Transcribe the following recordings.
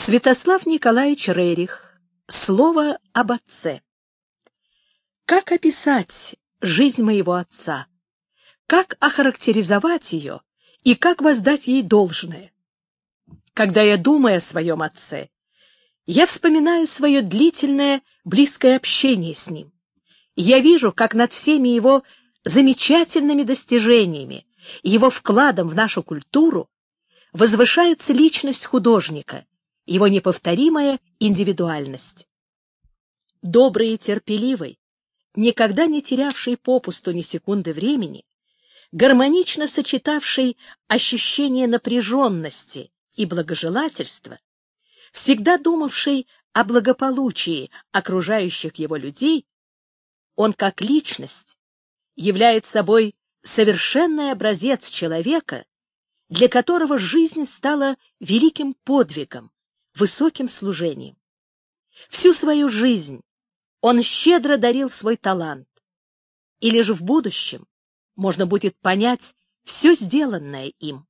Святослав Николаевич Рерих. Слово об отце. Как описать жизнь моего отца? Как охарактеризовать ее и как воздать ей должное? Когда я думаю о своем отце, я вспоминаю свое длительное, близкое общение с ним. Я вижу, как над всеми его замечательными достижениями, его вкладом в нашу культуру возвышается личность художника, его неповторимая индивидуальность. Добрый и терпеливый, никогда не терявший попусту ни секунды времени, гармонично сочетавший ощущение напряженности и благожелательства, всегда думавший о благополучии окружающих его людей, он как личность является собой совершенный образец человека, для которого жизнь стала великим подвигом, высоким служением. Всю свою жизнь он щедро дарил свой талант, и лишь в будущем можно будет понять все сделанное им.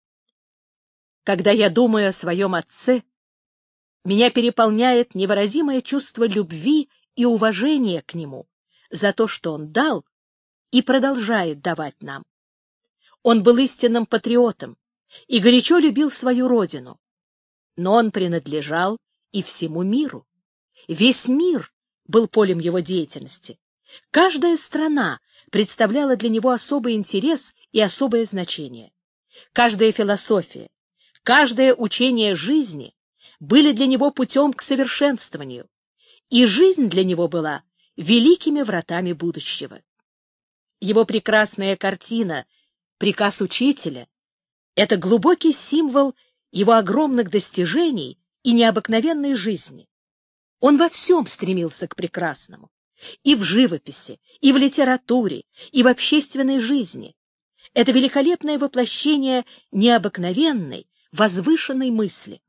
Когда я думаю о своем отце, меня переполняет невыразимое чувство любви и уважения к нему за то, что он дал и продолжает давать нам. Он был истинным патриотом и горячо любил свою родину, но он принадлежал и всему миру. Весь мир был полем его деятельности. Каждая страна представляла для него особый интерес и особое значение. Каждая философия, каждое учение жизни были для него путем к совершенствованию, и жизнь для него была великими вратами будущего. Его прекрасная картина «Приказ учителя» — это глубокий символ его огромных достижений и необыкновенной жизни. Он во всем стремился к прекрасному. И в живописи, и в литературе, и в общественной жизни. Это великолепное воплощение необыкновенной, возвышенной мысли.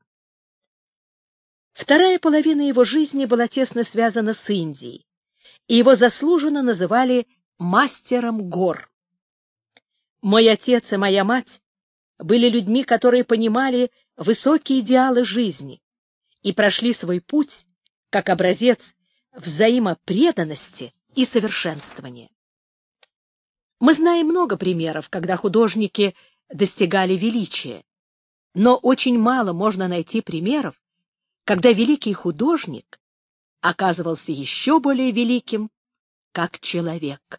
Вторая половина его жизни была тесно связана с Индией, и его заслуженно называли мастером гор. Мой отец и моя мать были людьми, которые понимали высокие идеалы жизни и прошли свой путь как образец взаимопреданности и совершенствования. Мы знаем много примеров, когда художники достигали величия, но очень мало можно найти примеров, когда великий художник оказывался еще более великим, как человек.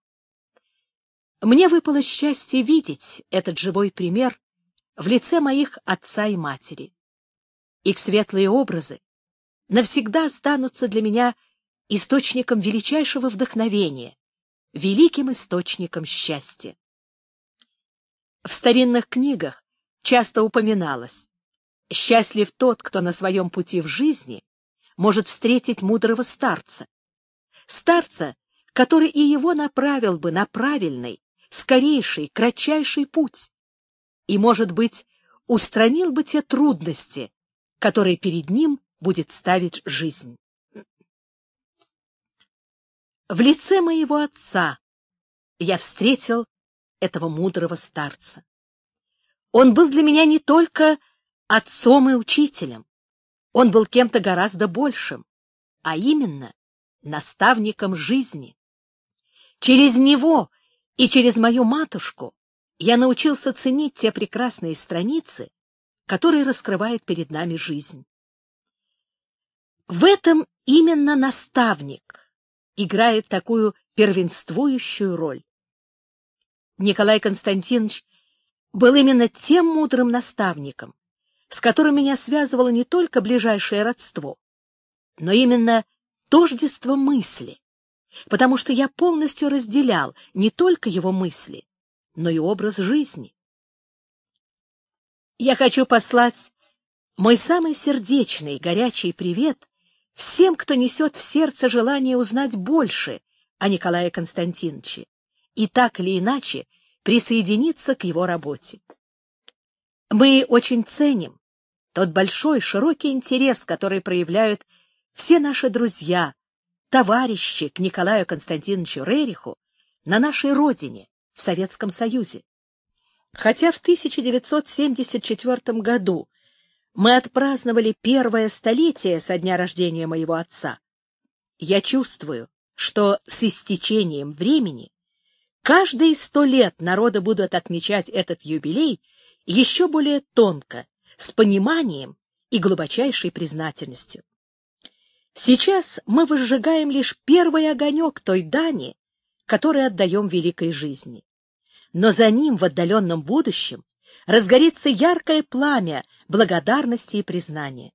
Мне выпало счастье видеть этот живой пример в лице моих отца и матери. Их светлые образы навсегда останутся для меня источником величайшего вдохновения, великим источником счастья. В старинных книгах часто упоминалось: счастлив тот, кто на своем пути в жизни может встретить мудрого старца, старца, который и его направил бы на правильный, скорейший, кратчайший путь, и, может быть, устранил бы те трудности, которые перед ним будет ставить жизнь. В лице моего отца я встретил этого мудрого старца. Он был для меня не только отцом и учителем, он был кем-то гораздо большим, а именно наставником жизни. Через него и через мою матушку я научился ценить те прекрасные страницы, которые раскрывает перед нами жизнь. В этом именно наставник играет такую первенствующую роль. Николай Константинович был именно тем мудрым наставником, с которым меня связывало не только ближайшее родство, но именно тождество мысли, потому что я полностью разделял не только его мысли, но и образ жизни. Я хочу послать мой самый сердечный, горячий привет всем, кто несет в сердце желание узнать больше о Николае Константиновиче и так или иначе присоединиться к его работе. Мы очень ценим тот большой, широкий интерес, который проявляют все наши друзья, товарищи к Николаю Константиновичу Рериху на нашей родине, в Советском Союзе. Хотя в 1974 году мы отпраздновали 1-е столетие со дня рождения моего отца. Я чувствую, что с истечением времени каждые 100 лет народы будут отмечать этот юбилей еще более тонко, с пониманием и глубочайшей признательностью. Сейчас мы возжигаем лишь первый огонек той дани, который отдаем великой жизни. Но за ним в отдаленном будущем разгорится яркое пламя благодарности и признания.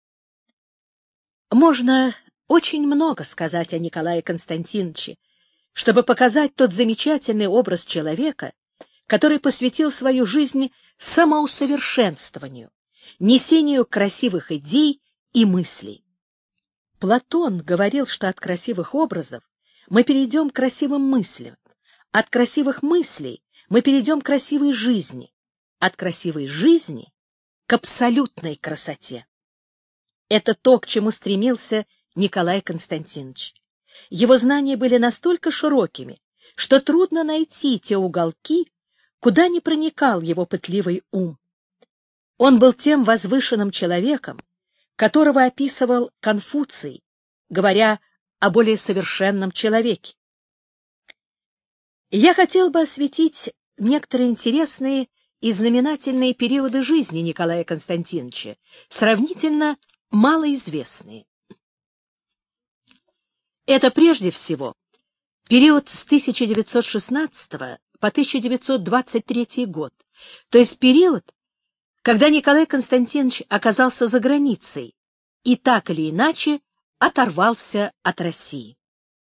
Можно очень много сказать о Николае Константиновиче, чтобы показать тот замечательный образ человека, который посвятил свою жизнь самоусовершенствованию, несению красивых идей и мыслей. Платон говорил, что от красивых образов мы перейдем к красивым мыслям, от красивых мыслей мы перейдем к красивой жизни, от красивой жизни к абсолютной красоте. Это то, к чему стремился Николай Константинович. Его знания были настолько широкими, что трудно найти те уголки, куда не проникал его пытливый ум. Он был тем возвышенным человеком, которого описывал Конфуций, говоря о более совершенном человеке. Я хотел бы осветить некоторые интересные и знаменательные периоды жизни Николая Константиновича, сравнительно малоизвестные. Это прежде всего период с 1916 по 1923 год, то есть период, когда Николай Константинович оказался за границей и так или иначе оторвался от России.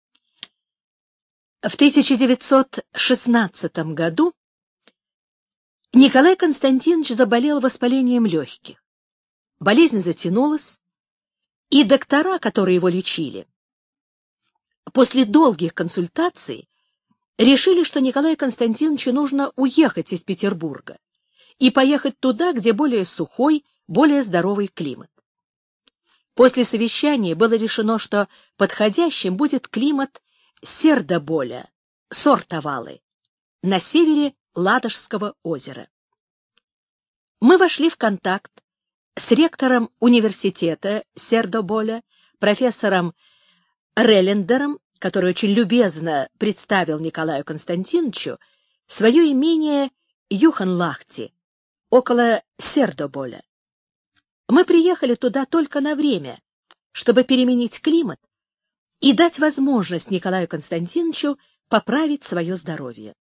В 1916 году Николай Константинович заболел воспалением легких. Болезнь затянулась, и доктора, которые его лечили, после долгих консультаций решили, что Николаю Константиновичу нужно уехать из Петербурга и поехать туда, где более сухой, более здоровый климат. После совещания было решено, что подходящим будет климат Сердоболя, Сортавалы, на севере Ладожского озера. Мы вошли в контакт с ректором университета Сердоболя, профессором Реллендером, который очень любезно представил Николаю Константиновичу свое имение Юханлахти, около Сердоболя. Мы приехали туда только на время, чтобы переменить климат и дать возможность Николаю Константиновичу поправить свое здоровье.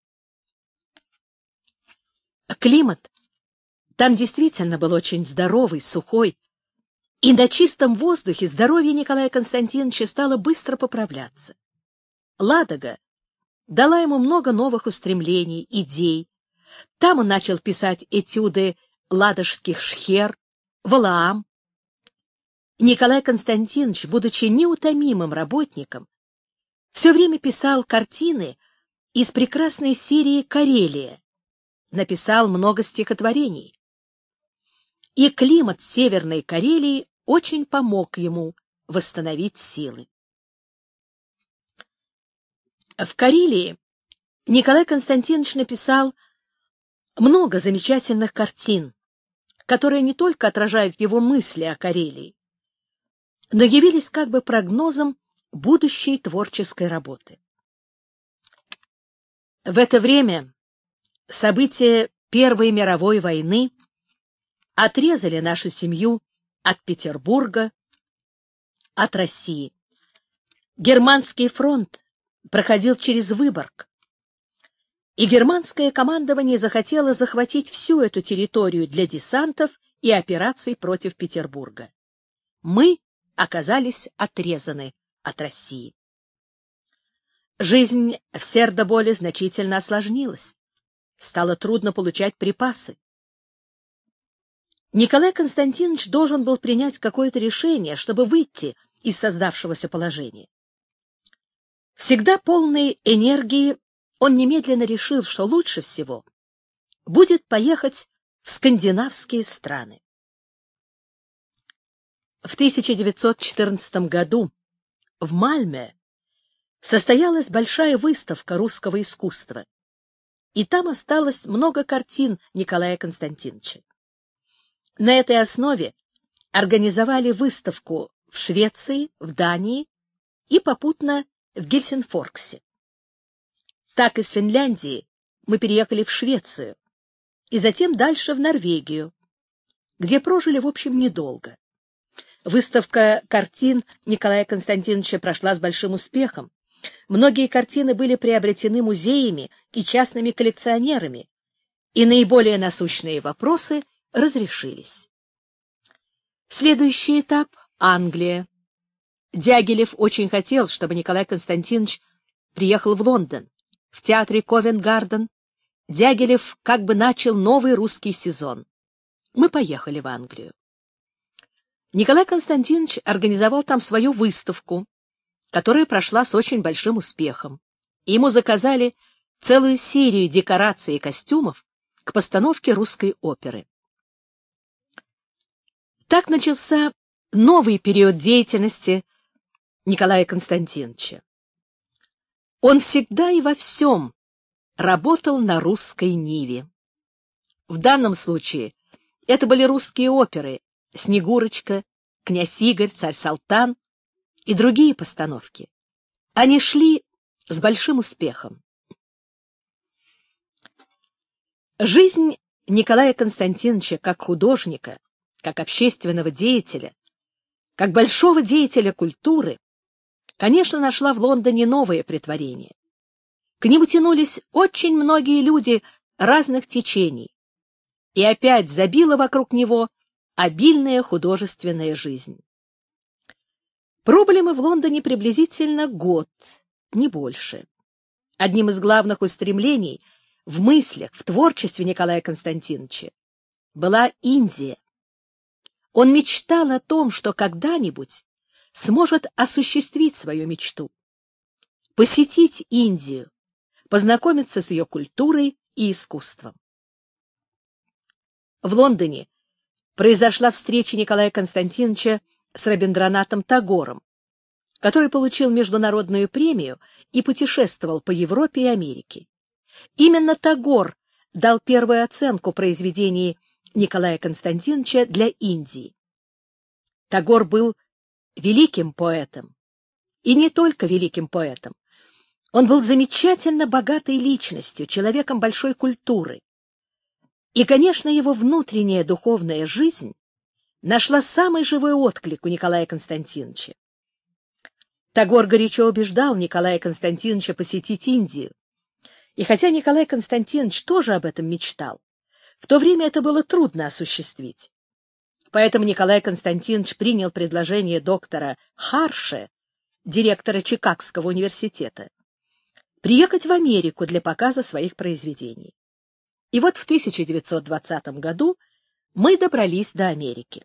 Климат там действительно был очень здоровый, сухой, и на чистом воздухе здоровье Николая Константиновича стало быстро поправляться. Ладога дала ему много новых устремлений, идей. Там он начал писать этюды ладожских шхер, Валаам. Николай Константинович, будучи неутомимым работником, все время писал картины из прекрасной серии «Карелия», написал много стихотворений. И климат Северной Карелии очень помог ему восстановить силы. В Карелии Николай Константинович написал много замечательных картин, которые не только отражают его мысли о Карелии, но явились как бы прогнозом будущей творческой работы. В это время события Первой мировой войны отрезали нашу семью от Петербурга, от России. Германский фронт проходил через Выборг, и германское командование захотело захватить всю эту территорию для десантов и операций против Петербурга. Мы оказались отрезаны от России. Жизнь в Сердоболе значительно осложнилась. Стало трудно получать припасы. Николай Константинович должен был принять какое-то решение, чтобы выйти из создавшегося положения. Всегда полный энергии, он немедленно решил, что лучше всего будет поехать в скандинавские страны. В 1914 году в Мальме состоялась большая выставка русского искусства, и там осталось много картин Николая Константиновича. На этой основе организовали выставку в Швеции, в Дании и попутно в Гельсинфорксе. Так из Финляндии мы переехали в Швецию и затем дальше в Норвегию, где прожили, в общем, недолго. Выставка картин Николая Константиновича прошла с большим успехом. Многие картины были приобретены музеями и частными коллекционерами, и наиболее насущные вопросы разрешились. Следующий этап — Англия. Дягилев очень хотел, чтобы Николай Константинович приехал в Лондон. В театре Ковент-Гарден Дягилев как бы начал новый русский сезон. Мы поехали в Англию. Николай Константинович организовал там свою выставку, которая прошла с очень большим успехом. Ему заказали целую серию декораций и костюмов к постановке русской оперы. Так начался новый период деятельности Николая Константиновича. Он всегда и во всем работал на русской ниве. В данном случае это были русские оперы «Снегурочка», «Князь Игорь», «Царь Салтан» и другие постановки. Они шли с большим успехом. Жизнь Николая Константиновича как художника, как общественного деятеля, как большого деятеля культуры, конечно, нашла в Лондоне новое претворение. К нему тянулись очень многие люди разных течений, и опять забила вокруг него обильная художественная жизнь. Пробыли мы в Лондоне приблизительно год, не больше. Одним из главных устремлений в мыслях, в творчестве Николая Константиновича была Индия. Он мечтал о том, что когда-нибудь сможет осуществить свою мечту, посетить Индию, познакомиться с ее культурой и искусством. В Лондоне произошла встреча Николая Константиновича с Рабиндранатом Тагором, который получил международную премию и путешествовал по Европе и Америке. Именно Тагор дал первую оценку произведений Николая Константиновича для Индии. Тагор был великим поэтом, и не только великим поэтом. Он был замечательно богатой личностью, человеком большой культуры. И, конечно, его внутренняя духовная жизнь нашла самый живой отклик у Николая Константиновича. Тагор горячо убеждал Николая Константиновича посетить Индию. И хотя Николай Константинович тоже об этом мечтал, в то время это было трудно осуществить. Поэтому Николай Константинович принял предложение доктора Харше, директора Чикагского университета, приехать в Америку для показа своих произведений. И вот в 1920 году мы добрались до Америки.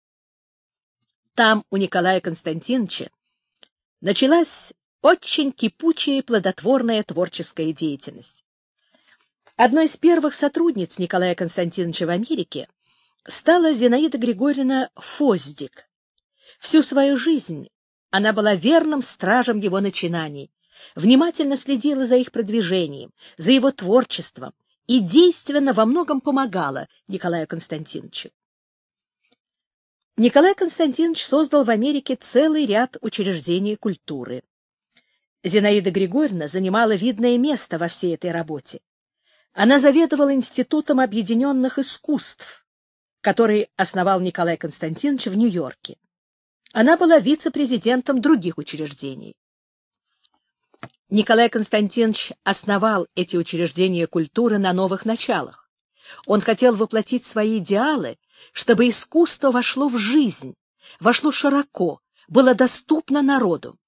Там у Николая Константиновича началась очень кипучая и плодотворная творческая деятельность. Одной из первых сотрудниц Николая Константиновича в Америке стала Зинаида Григорьевна Фоздик. Всю свою жизнь она была верным стражем его начинаний, внимательно следила за их продвижением, за его творчеством и действенно во многом помогала Николаю Константиновичу. Николай Константинович создал в Америке целый ряд учреждений культуры. Зинаида Григорьевна занимала видное место во всей этой работе. Она заведовала Институтом объединенных искусств, который основал Николай Константинович в Нью-Йорке. Она была вице-президентом других учреждений. Николай Константинович основал эти учреждения культуры на новых началах. Он хотел воплотить свои идеалы, чтобы искусство вошло в жизнь, вошло широко, было доступно народу.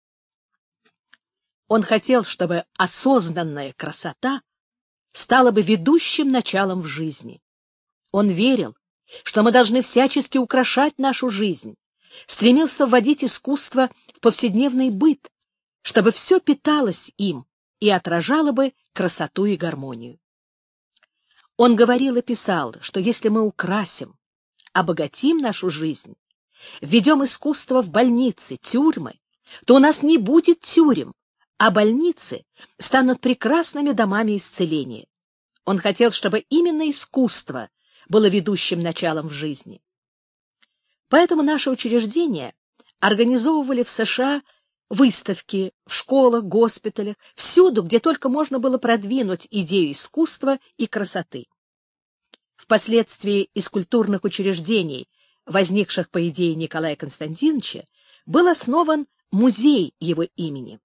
Он хотел, чтобы осознанная красота стала бы ведущим началом в жизни. Он верил, что мы должны всячески украшать нашу жизнь, стремился вводить искусство в повседневный быт, чтобы все питалось им и отражало бы красоту и гармонию. Он говорил и писал, что если мы украсим, обогатим нашу жизнь, введем искусство в больницы, тюрьмы, то у нас не будет тюрем, а больницы станут прекрасными домами исцеления. Он хотел, чтобы именно искусство было ведущим началом в жизни. Поэтому наши учреждения организовывали в США выставки в школах, госпиталях, всюду, где только можно было продвинуть идею искусства и красоты. Впоследствии из культурных учреждений, возникших по идее Николая Константиновича, был основан музей его имени.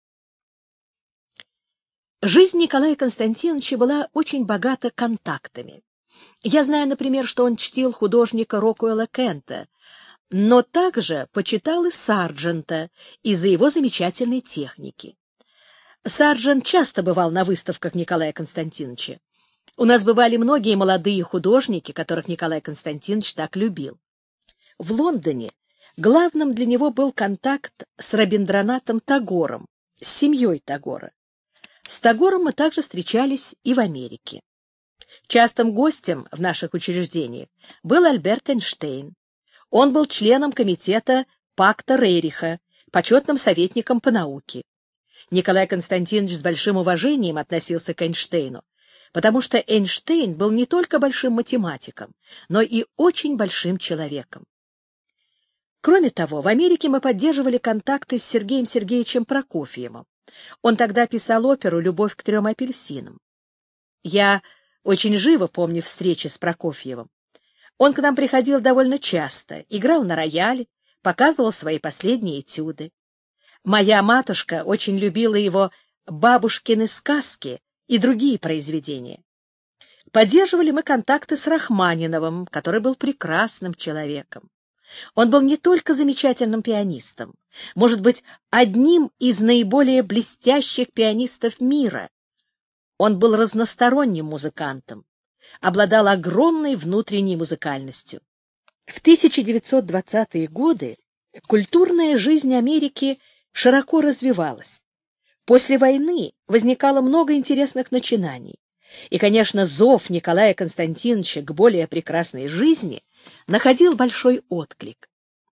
Жизнь Николая Константиновича была очень богата контактами. Я знаю, например, что он чтил художника Рокуэлла Кента, но также почитал и Сарджента из-за его замечательной техники. Сарджент часто бывал на выставках Николая Константиновича. У нас бывали многие молодые художники, которых Николай Константинович так любил. В Лондоне главным для него был контакт с Рабиндранатом Тагором, с семьей Тагора. С Тагором мы также встречались и в Америке. Частым гостем в наших учреждениях был Альберт Эйнштейн. Он был членом комитета Пакта Рериха, почетным советником по науке. Николай Константинович с большим уважением относился к Эйнштейну, потому что Эйнштейн был не только большим математиком, но и очень большим человеком. Кроме того, в Америке мы поддерживали контакты с Сергеем Сергеевичем Прокофьевым. Он тогда писал оперу «Любовь к 3 апельсинам». Я очень живо помню встречи с Прокофьевым. Он к нам приходил довольно часто, играл на рояле, показывал свои последние этюды. Моя матушка очень любила его «Бабушкины сказки» и другие произведения. Поддерживали мы контакты с Рахманиновым, который был прекрасным человеком. Он был не только замечательным пианистом, может быть, одним из наиболее блестящих пианистов мира. Он был разносторонним музыкантом, обладал огромной внутренней музыкальностью. В 1920-е годы культурная жизнь Америки широко развивалась. После войны возникало много интересных начинаний. И, конечно, зов Николая Константиновича к более прекрасной жизни находил большой отклик.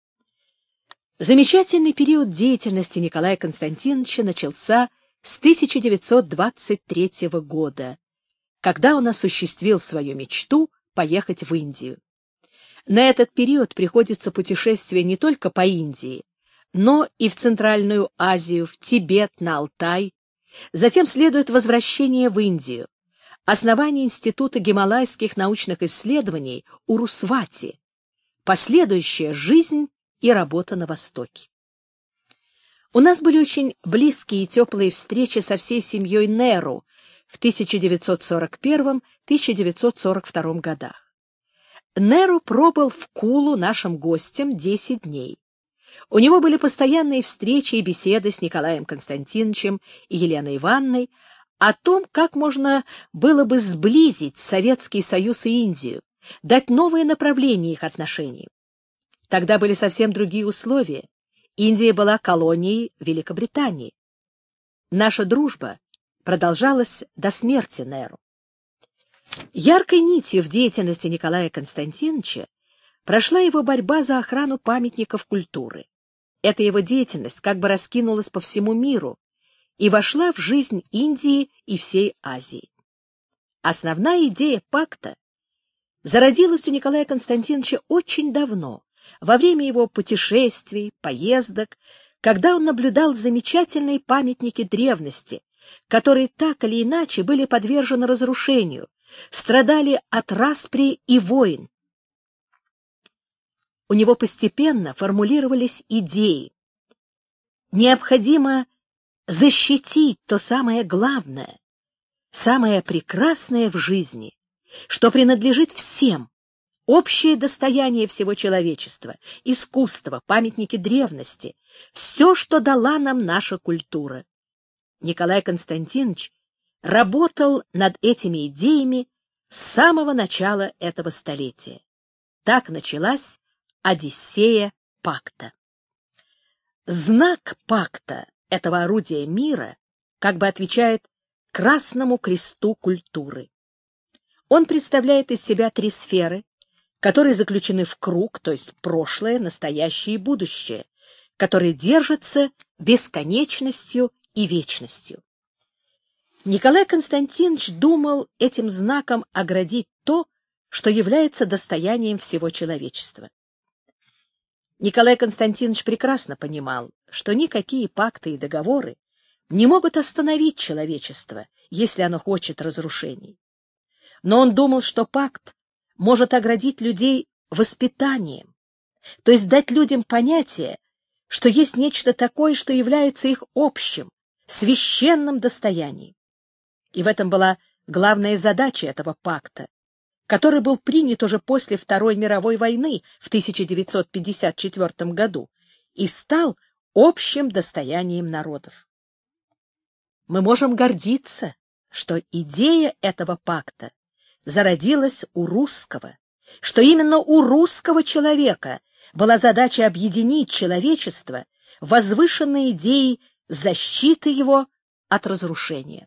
Замечательный период деятельности Николая Константиновича начался с 1923 года, когда он осуществил свою мечту поехать в Индию. На этот период приходится путешествие не только по Индии, но и в Центральную Азию, в Тибет, на Алтай. Затем следует возвращение в Индию, основание Института гималайских научных исследований Урусвати, последующая жизнь и работа на Востоке. У нас были очень близкие и теплые встречи со всей семьей Неру в 1941-1942 годах. Неру пробыл в Кулу нашим гостем 10 дней. У него были постоянные встречи и беседы с Николаем Константиновичем и Еленой Ивановной о том, как можно было бы сблизить Советский Союз и Индию, дать новое направление их отношениям. Тогда были совсем другие условия. Индия была колонией Великобритании. Наша дружба продолжалась до смерти Неру. Яркой нитью в деятельности Николая Константиновича прошла его борьба за охрану памятников культуры. Эта его деятельность как бы раскинулась по всему миру и вошла в жизнь Индии и всей Азии. Основная идея пакта зародилась у Николая Константиновича очень давно, во время его путешествий, поездок, когда он наблюдал замечательные памятники древности, которые так или иначе были подвержены разрушению, страдали от распри и войн. У него постепенно формулировались идеи. Необходимо защитить то самое главное, самое прекрасное в жизни, что принадлежит всем, общее достояние всего человечества, искусство, памятники древности, все, что дала нам наша культура. Николай Константинович работал над этими идеями с самого начала этого столетия. Так началась Одиссея пакта. Знак пакта, этого орудия мира, как бы отвечает Красному кресту культуры. Он представляет из себя 3 сферы, которые заключены в круг, то есть прошлое, настоящее и будущее, которые держатся бесконечностью и вечностью. Николай Константинович думал этим знаком оградить то, что является достоянием всего человечества. Николай Константинович прекрасно понимал, что никакие пакты и договоры не могут остановить человечество, если оно хочет разрушений. Но он думал, что пакт может оградить людей воспитанием, то есть дать людям понятие, что есть нечто такое, что является их общим, священным достоянием. И в этом была главная задача этого пакта, который был принят уже после Второй мировой войны в 1954 году и стал общим достоянием народов. Мы можем гордиться, что идея этого пакта зародилась у русского, что именно у русского человека была задача объединить человечество в возвышенной идее защиты его от разрушения.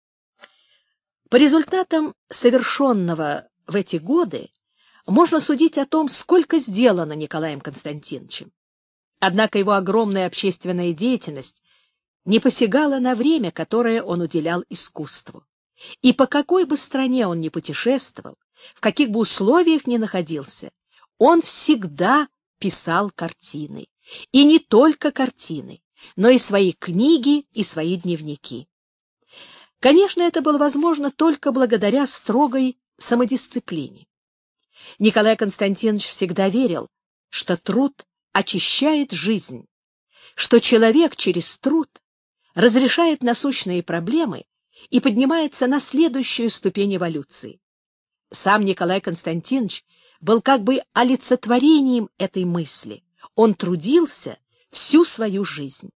По результатам совершенного в эти годы можно судить о том, сколько сделано Николаем Константиновичем. Однако его огромная общественная деятельность не посягала на время, которое он уделял искусству. И по какой бы стране он ни путешествовал, в каких бы условиях ни находился, он всегда писал картины. И не только картины, но и свои книги и свои дневники. Конечно, это было возможно только благодаря строгой самодисциплине. Николай Константинович всегда верил, что труд очищает жизнь, что человек через труд разрешает насущные проблемы и поднимается на следующую ступень эволюции. Сам Николай Константинович был как бы олицетворением этой мысли. Он трудился всю свою жизнь.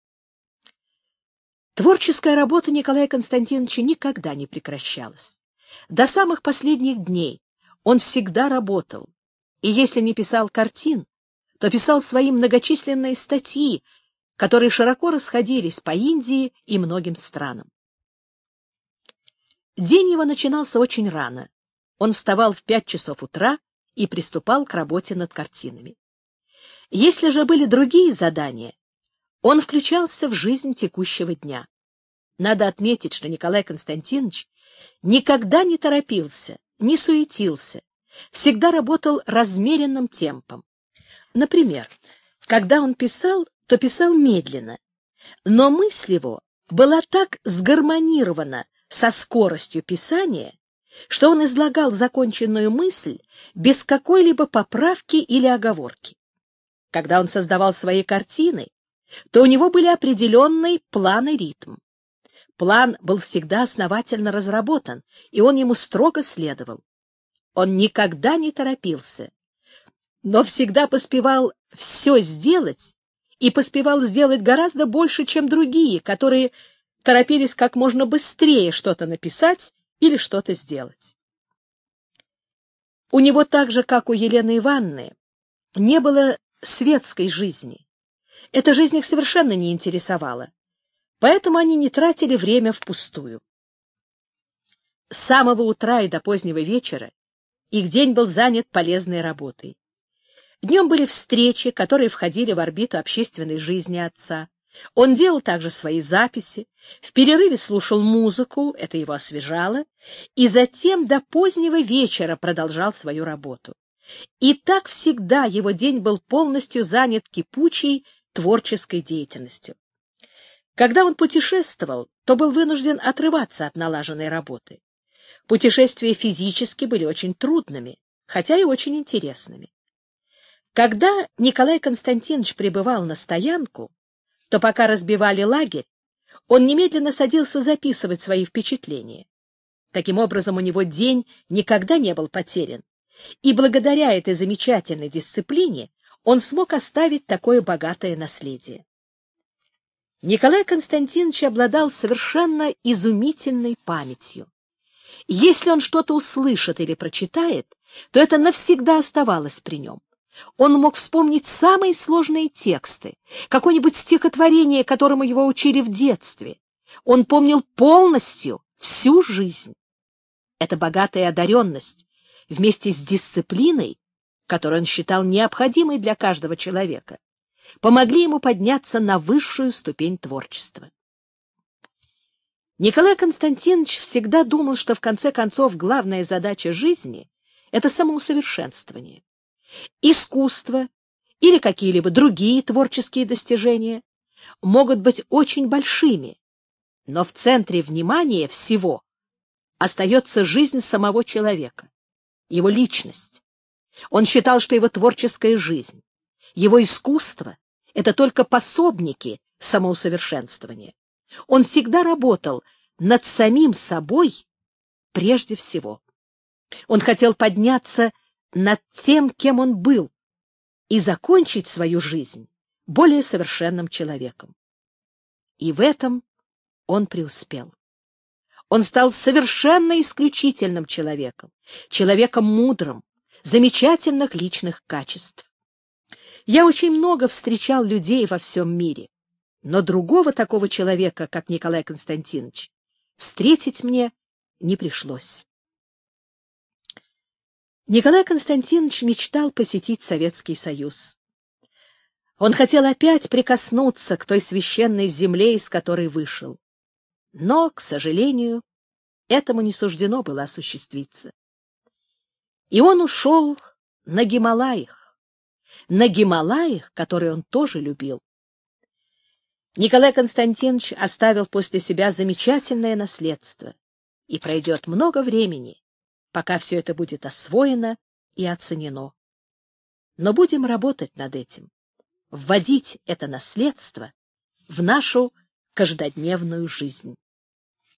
Творческая работа Николая Константиновича никогда не прекращалась. До самых последних дней он всегда работал, и если не писал картин, то писал свои многочисленные статьи, которые широко расходились по Индии и многим странам. День его начинался очень рано. Он вставал в 5 часов утра и приступал к работе над картинами. Если же были другие задания, он включался в жизнь текущего дня. Надо отметить, что Николай Константинович никогда не торопился, не суетился, всегда работал размеренным темпом. Например, когда он писал, то писал медленно, но мысль его была так сгармонирована со скоростью писания, что он излагал законченную мысль без какой-либо поправки или оговорки. Когда он создавал свои картины, то у него были определенный план и ритм. План был всегда основательно разработан, и он ему строго следовал. Он никогда не торопился, но всегда поспевал все сделать, и поспевал сделать гораздо больше, чем другие, которые торопились как можно быстрее что-то написать или что-то сделать. У него так же, как у Елены Ивановны, не было светской жизни. Эта жизнь их совершенно не интересовала, поэтому они не тратили время впустую. С самого утра и до позднего вечера их день был занят полезной работой. Днем были встречи, которые входили в орбиту общественной жизни отца. Он делал также свои записи, в перерыве слушал музыку, это его освежало, и затем до позднего вечера продолжал свою работу. И так всегда его день был полностью занят кипучей творческой деятельностью. Когда он путешествовал, то был вынужден отрываться от налаженной работы. Путешествия физически были очень трудными, хотя и очень интересными. Когда Николай Константинович прибывал на стоянку, то пока разбивали лагерь, он немедленно садился записывать свои впечатления. Таким образом, у него день никогда не был потерян, и благодаря этой замечательной дисциплине он смог оставить такое богатое наследие. Николай Константинович обладал совершенно изумительной памятью. Если он что-то услышит или прочитает, то это навсегда оставалось при нем. Он мог вспомнить самые сложные тексты, какое-нибудь стихотворение, которому его учили в детстве. Он помнил полностью всю жизнь. Эта богатая одаренность вместе с дисциплиной, которую он считал необходимой для каждого человека, помогли ему подняться на высшую ступень творчества. Николай Константинович всегда думал, что в конце концов главная задача жизни — это самоусовершенствование. Искусство или какие-либо другие творческие достижения могут быть очень большими, но в центре внимания всего остается жизнь самого человека, его личность. Он считал, что его творческая жизнь, его искусство — это только пособники самоусовершенствования. Он всегда работал над самим собой прежде всего. Он хотел подняться над тем, кем он был, и закончить свою жизнь более совершенным человеком. И в этом он преуспел. Он стал совершенно исключительным человеком, человеком мудрым, замечательных личных качеств. Я очень много встречал людей во всем мире, но другого такого человека, как Николай Константинович, встретить мне не пришлось. Николай Константинович мечтал посетить Советский Союз. Он хотел опять прикоснуться к той священной земле, из которой вышел. Но, к сожалению, этому не суждено было осуществиться. И он ушел на Гималаях, которые он тоже любил. Николай Константинович оставил после себя замечательное наследство, и пройдет много времени, пока все это будет освоено и оценено. Но будем работать над этим, вводить это наследство в нашу каждодневную жизнь.